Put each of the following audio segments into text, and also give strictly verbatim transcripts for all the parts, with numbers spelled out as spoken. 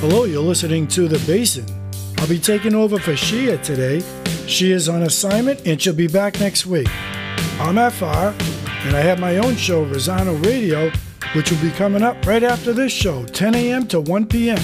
Hello, you're listening to The Basin. I'll be taking over for Shia today. She is on assignment and she'll be back next week. I'm F R, and I have my own show, Rosano Radio, which will be coming up right after this show, ten a.m. to one p.m.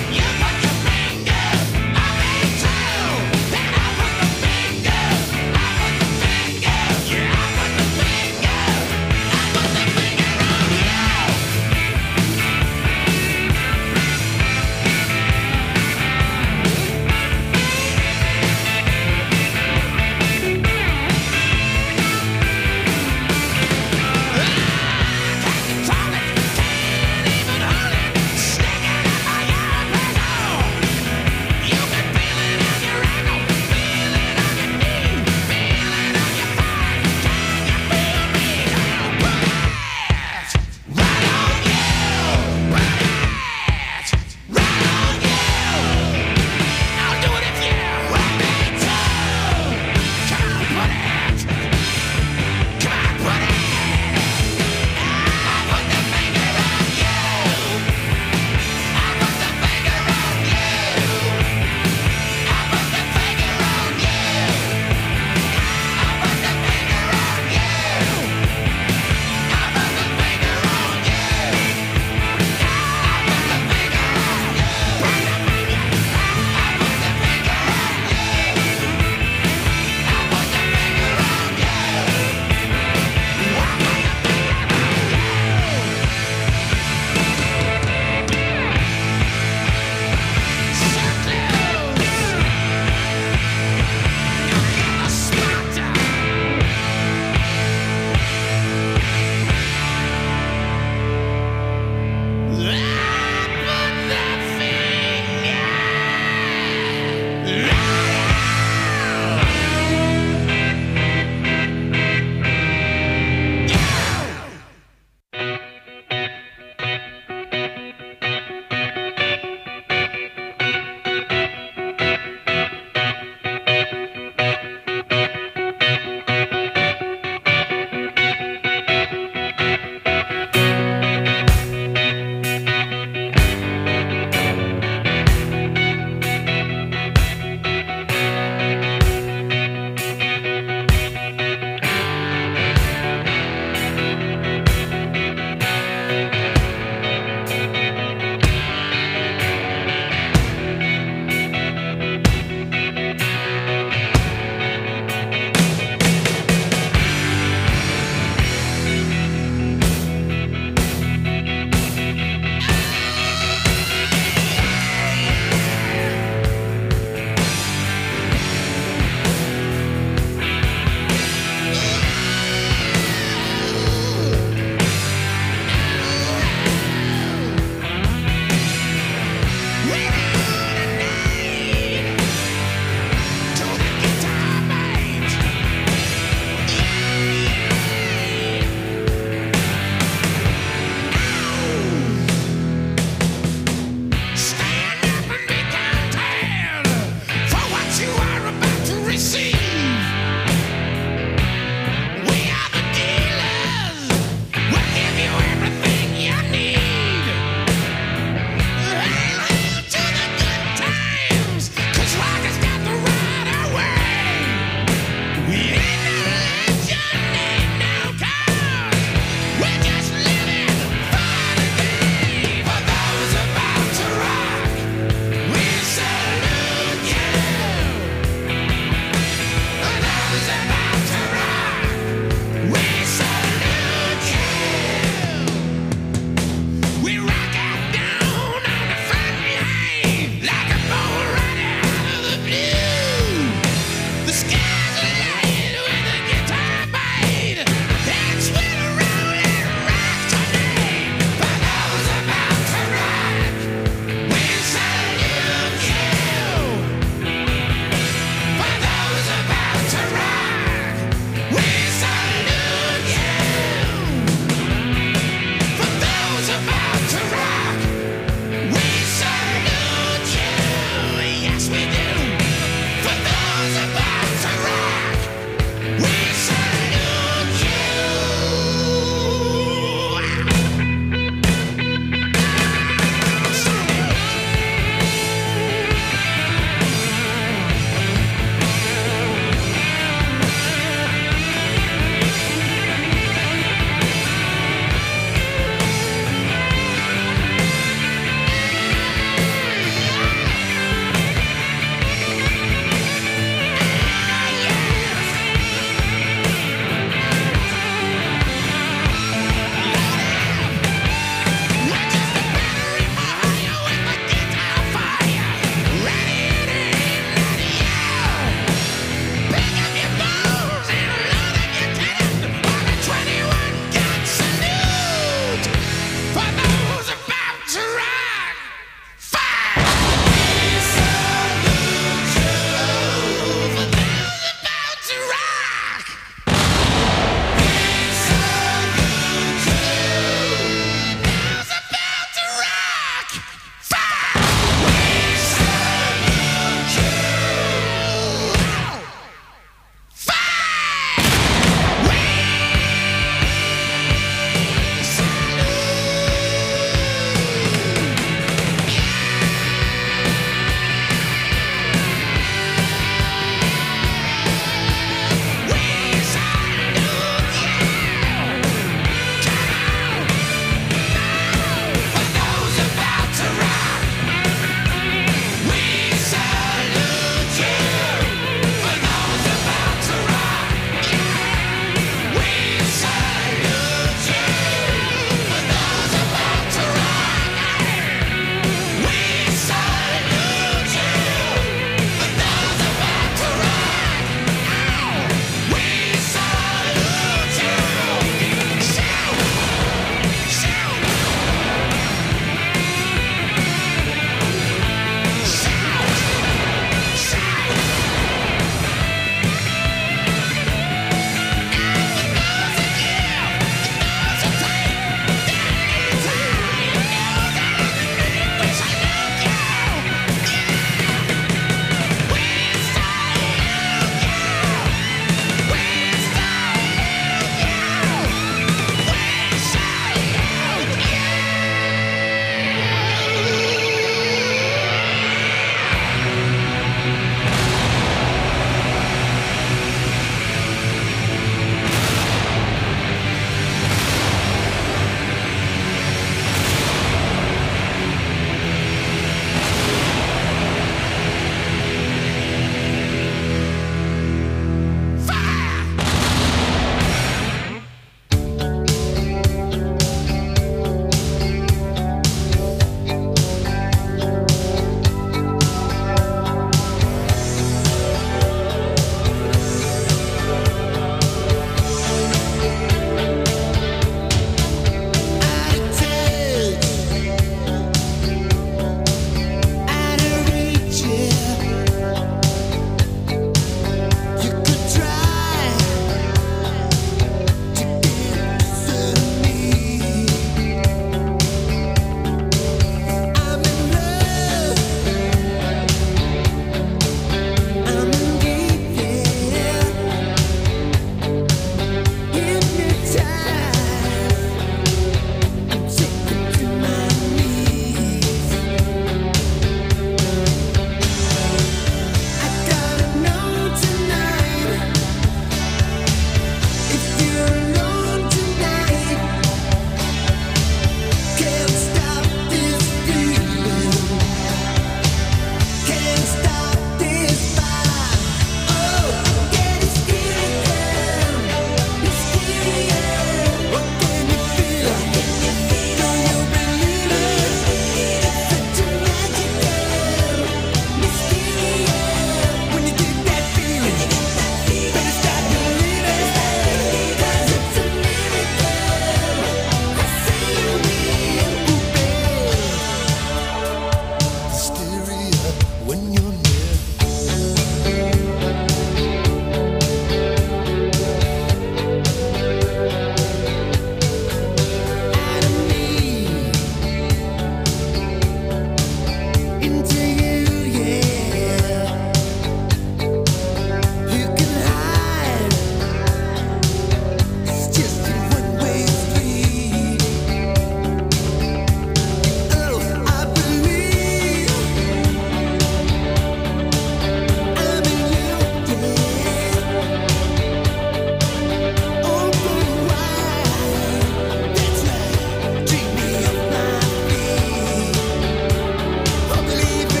Believe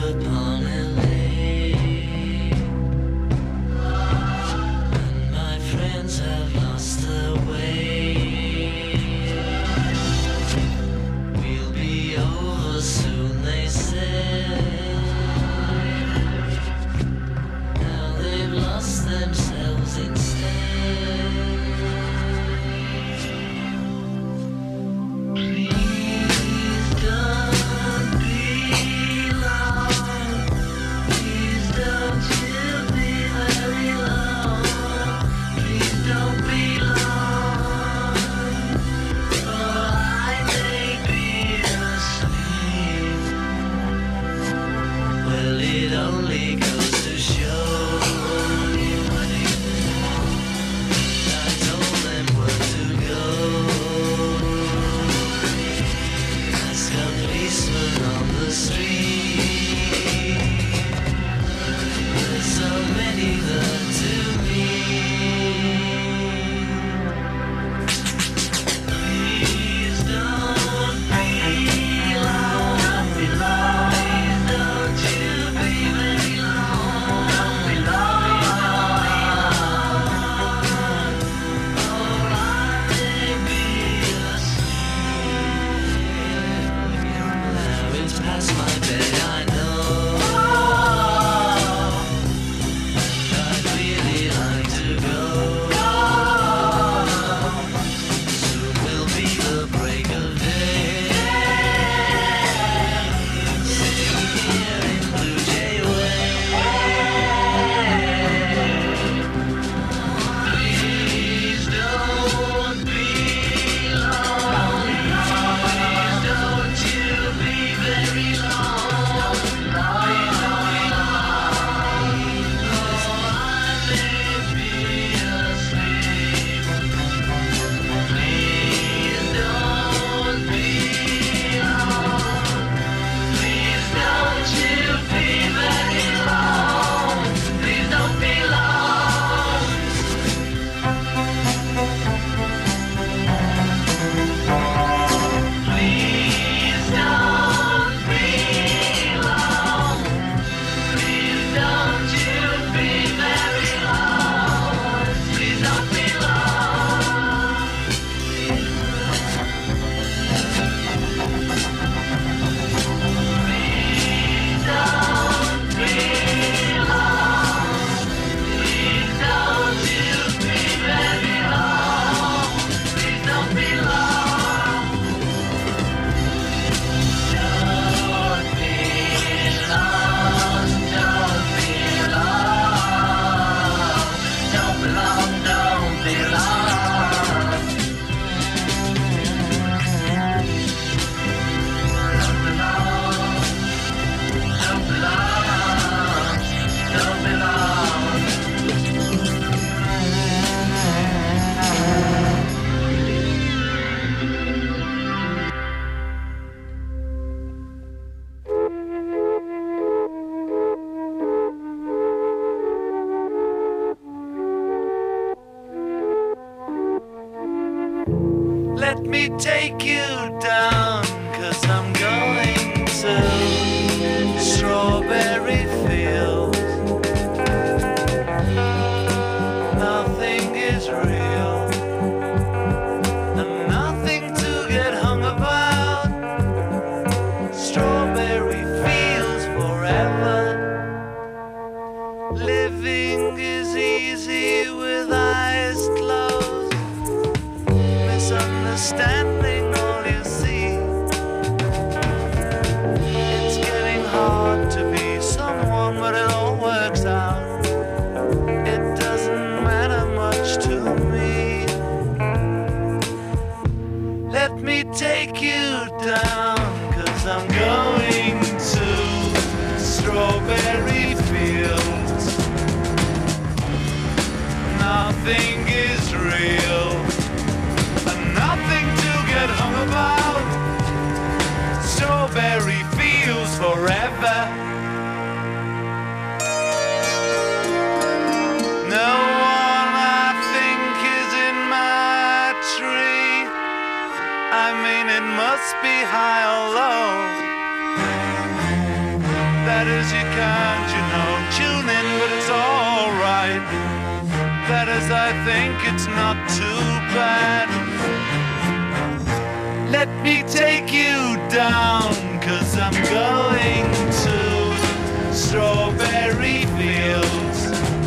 Let me take you down, 'cause I'm going to strawberry fields. Nothing is real, and nothing to get hung about. Strawberry fields forever. Living is easy with eyes closed. Misunderstanding all you see. It's getting hard to be someone, but it all works out. It doesn't matter much to me. Let me take you down, 'cause I'm going to strawberry fields. Nothing is real, nothing to get hung about. Strawberry fields forever. No one I think is in my tree. I mean, it must be high or low. That is, you can't, you know, tune in, but it's alright. That is, I think it's not too bad. Let me take you down, 'cause I'm going to strawberry fields.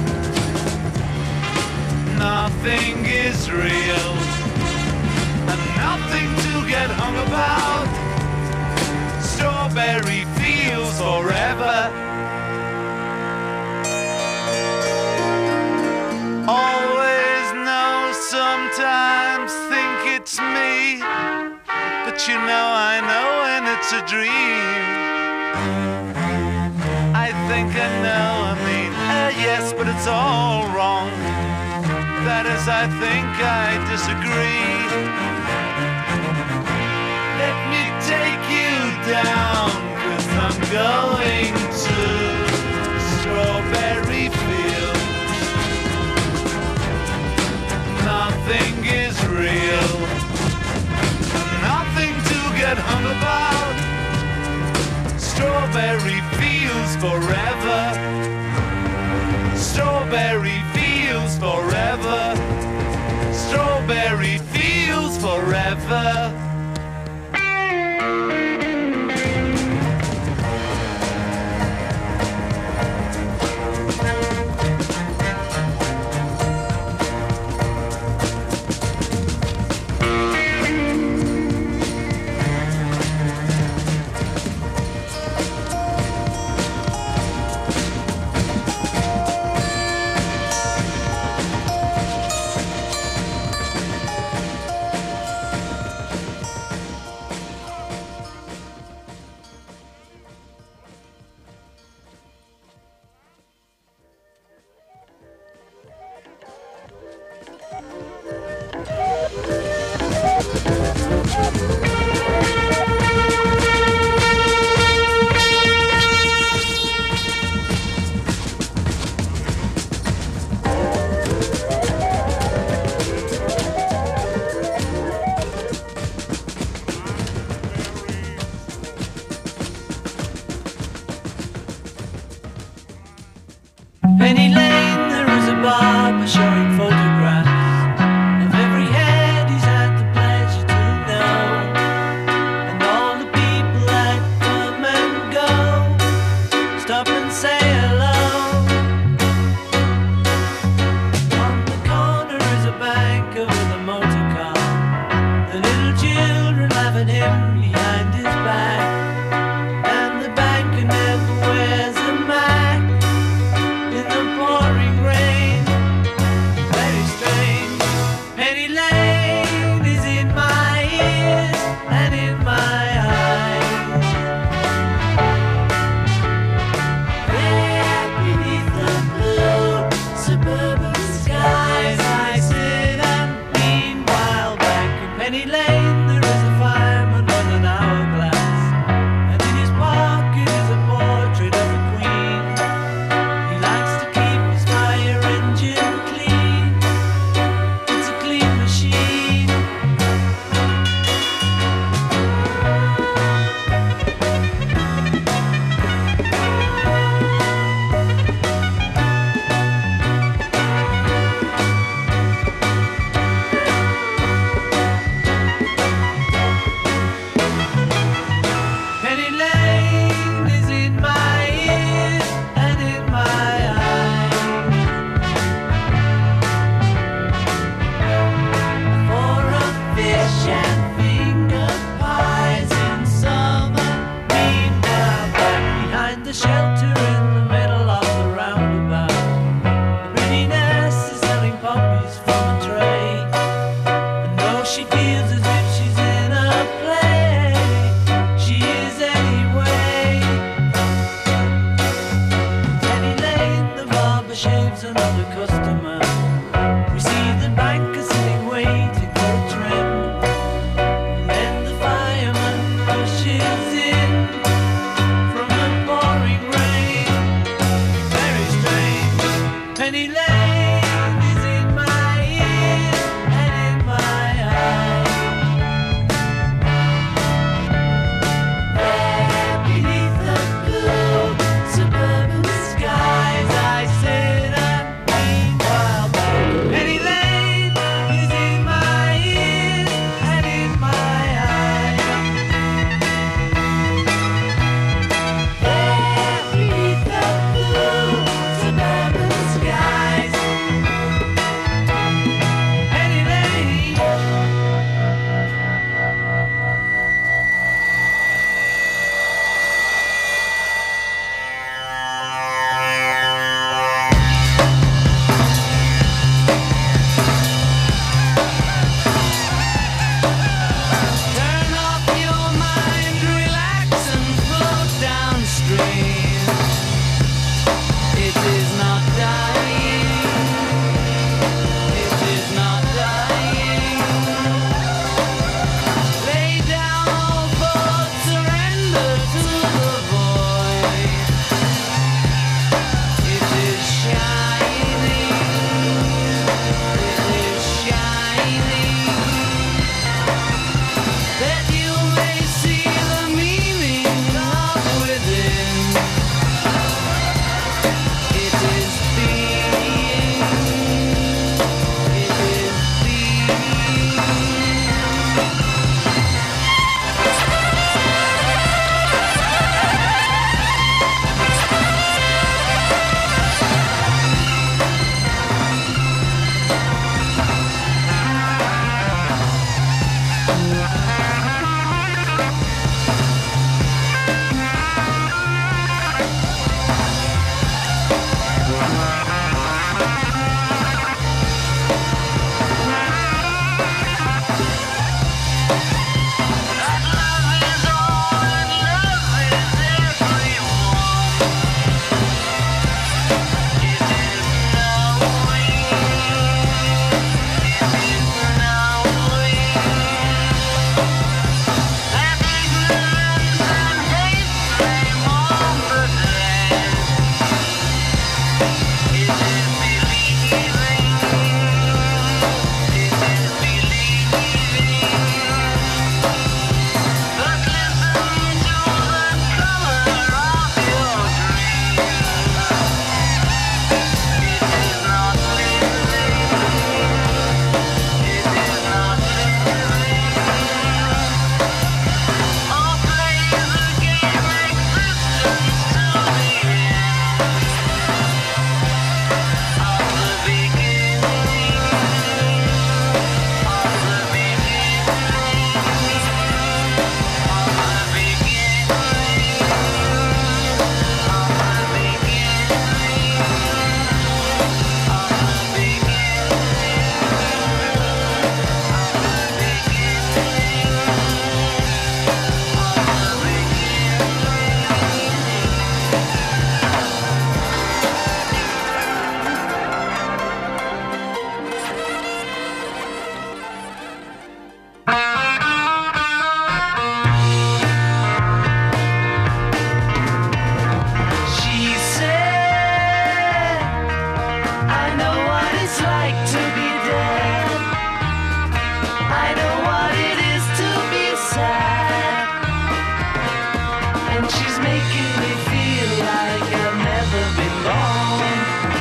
Nothing is real, and nothing to get hung about. Strawberry fields forever. Always know, sometimes think it's me, but you know I know when it's a dream. I think I know, I mean, uh, yes, but it's all wrong. That is, I think I disagree. Let me take you down, 'cause I'm going to strawberry fields. Nothing is real, nothing to get hung about. Strawberry fields forever. Strawberry fields forever. Strawberry fields forever. Penny Lane, there is a barber showing photographs of every head he's had the pleasure to know, and all the people that come and go stop and say hello. On the corner is a banker with a motor car. The little children laugh at him behind his back, and the banker never wears a mask in the pouring rain. Very strange. Penny Lane is in my ears and in my eyes. There beneath the blue suburban skies, I sit and meanwhile back in Penny Lane there is a fireman on a And she's making me feel like I've never been born.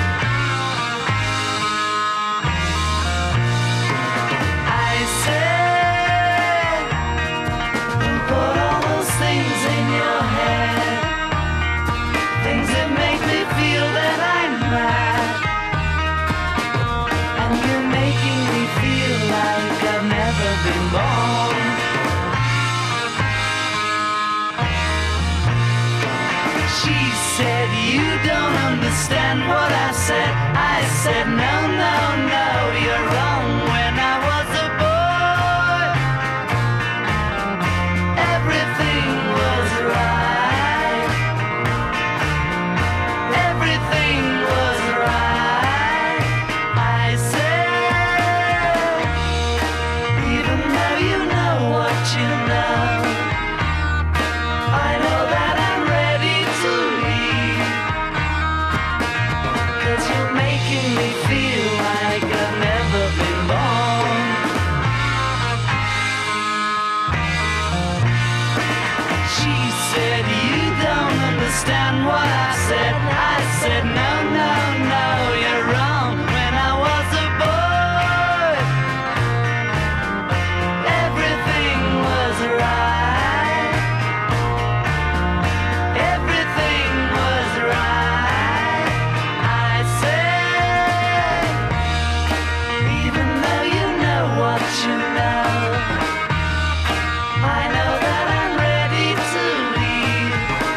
I said, put all those things in your head, things that make me feel that I'm mad. And you're making me feel like I've never been born. She said, you don't understand what I said. I said, no, no, no, you're wrong. When I was a boy, everything was right. Everything was right. I said, even though you know what you know, I know that I'm ready to leave. 'Cause you're making me feel like I've never been born. She said, you don't understand what I said. I said, no, no, no, you're wrong. When I was a boy, everything was right. Everything was right. I said, even though you know what you know, I know that I'm ready to leave.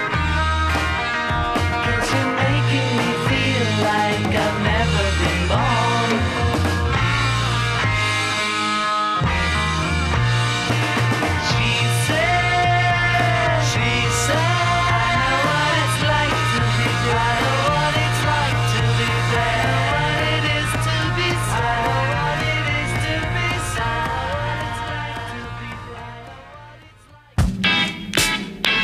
'Cause you're making me feel like I've never been born. She said, she said, I know what it's like to be dead. I know what it's like to be dead. I know what it is to be sad. I know what it is to be sad. I know what it's like to be dead.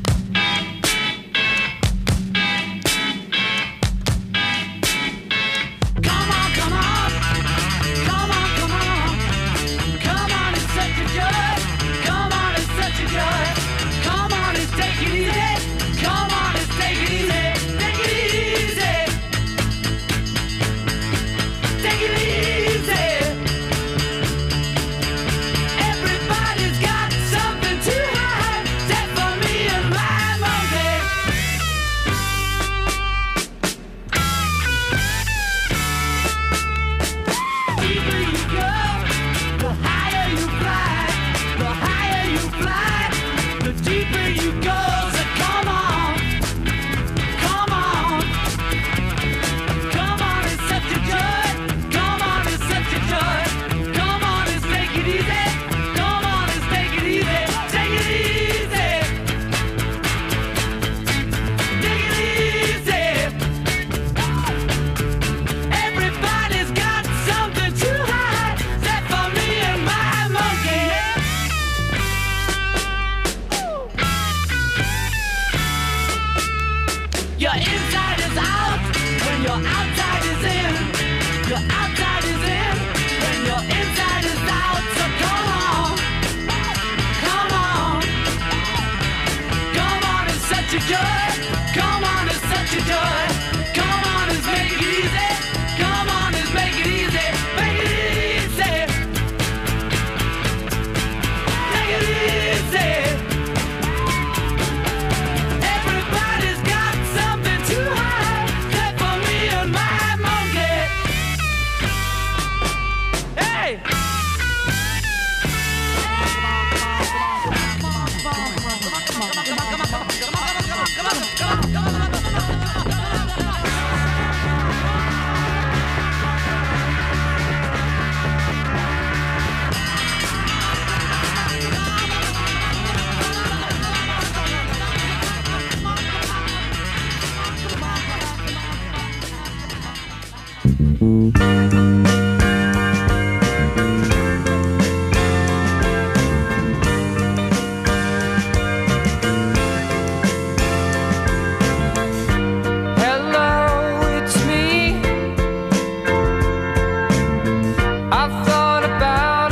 Come on, come on, come on, come on, come on, it's such a joy. Come on, it's such a joy. Come on, it's take it easy. Come on, it's take it easy. Take it easy. Take it easy. Everybody's got something to hide. Except for me and my monkey. Deeper you go, the higher you fly. The higher you fly, the deeper you go. So come on, come on, come on, it's such a joy. Come on, it's such a joy. Come on, it's take it easy. Come on, it's take it easy. Take it easy. Take it easy. Everybody's got something to hide, except for me and my monkey. Your inside is out when your outside is in. Your outside is in when your inside is out. So come on, come on, come on, it's such a joy. Come on, it's such a joy. Come on, it's make it easy. Come on, it's make it easy. Make it easy. Take it easy. Everybody's got something to hide, except for me and my monkey. Hey!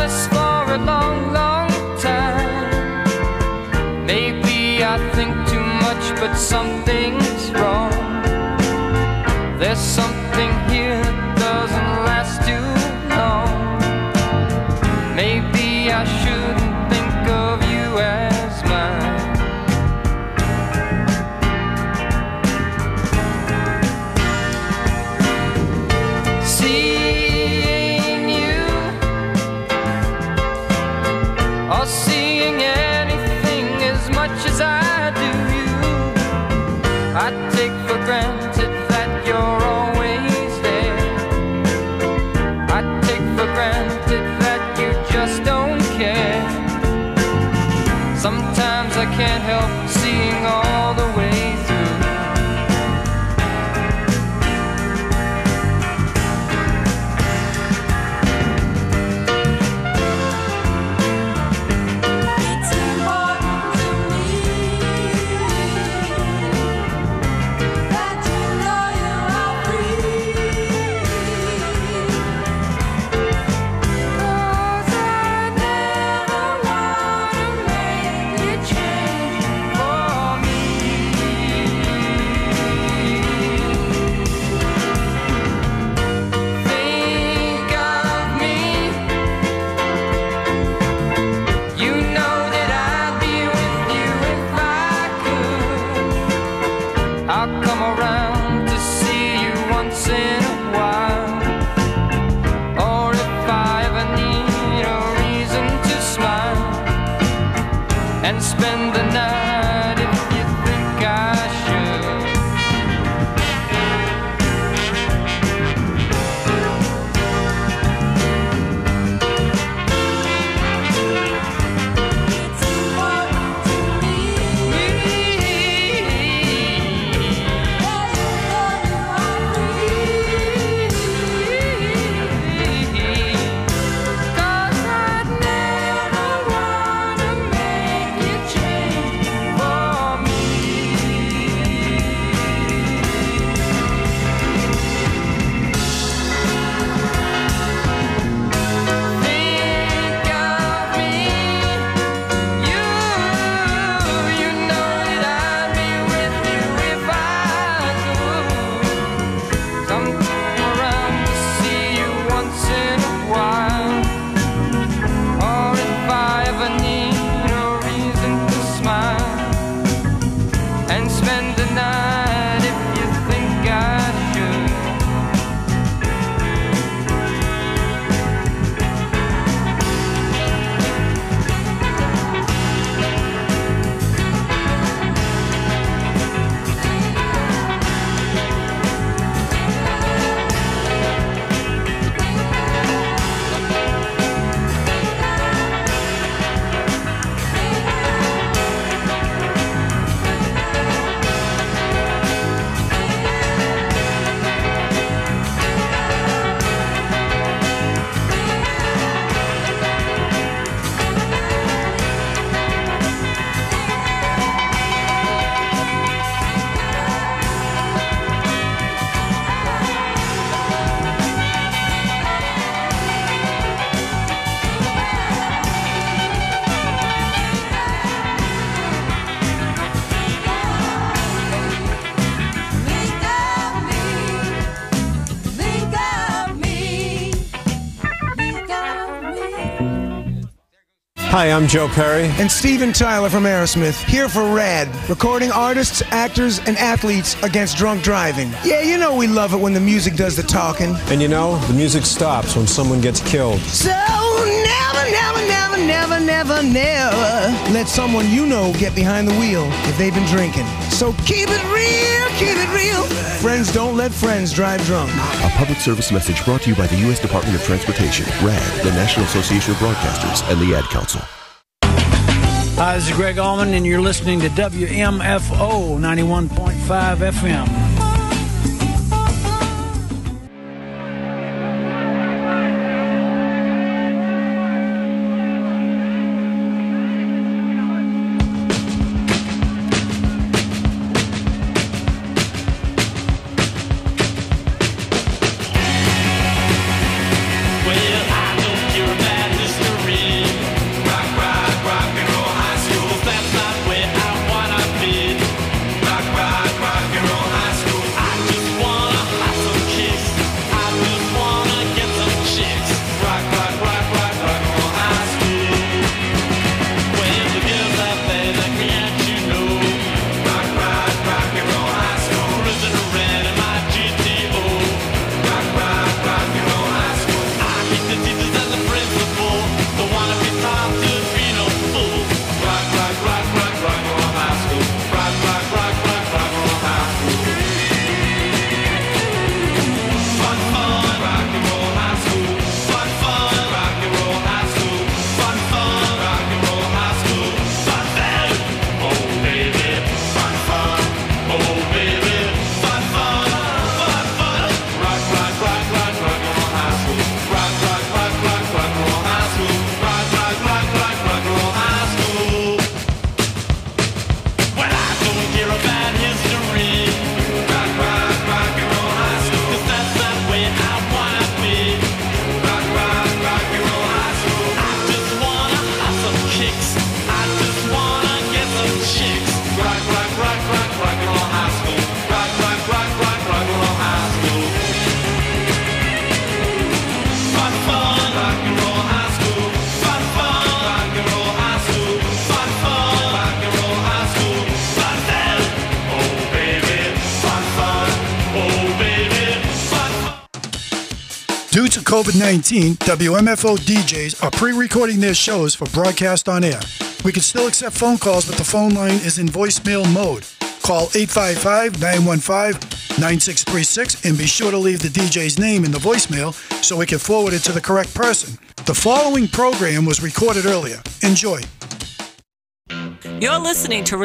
I think too much. much, but something's wrong. There's something here that doesn't last too long. Maybe I shouldn't think of you as mine. Seeing you, or seeing anything as much as I do you, I take for granted that you're always there. I take for granted that you just don't care. Sometimes I can't help seeing all the way through. It's important to me that you know you are free. 'Cause I never wanna make you change for me. Think of me. You know that I'd be with you if I could. I'll come around to see you once in a while. Or if I ever need a reason to smile and spend the night if you think I should. It's important to me that you know you are free. 'Cause I'd never wanna make you change for me. Think of me. You, you know that I'd be with you if I could. Come around to see you once in a while. Or if I ever need a reason to smile and spend the night if you think I should. Think of me, think of me. Hi, I'm Joe Perry. And Steven Tyler from Aerosmith, here for RAD, recording artists, actors, and athletes against drunk driving. Yeah, you know we love it when the music does the talking. And you know, the music stops when someone gets killed. So never, never, never, never, never, never let someone you know get behind the wheel if they've been drinking. So keep it real, keep it real. Friends don't let friends drive drunk. A public service message brought to you by the U S Department of Transportation, RAD, the National Association of Broadcasters, and the Ad Council. Hi, this is Greg Allman, and you're listening to W M F O ninety-one point five F M. Rock, rock, rock and roll high school. That's not where I wanna be. Due to COVID nineteen, W M F O D Js are pre-recording their shows for broadcast on air. We can still accept phone calls, but the phone line is in voicemail mode. Call eight five five, nine one five, nine six three six and be sure to leave the D J's name in the voicemail so we can forward it to the correct person. The following program was recorded earlier. Enjoy. You're listening to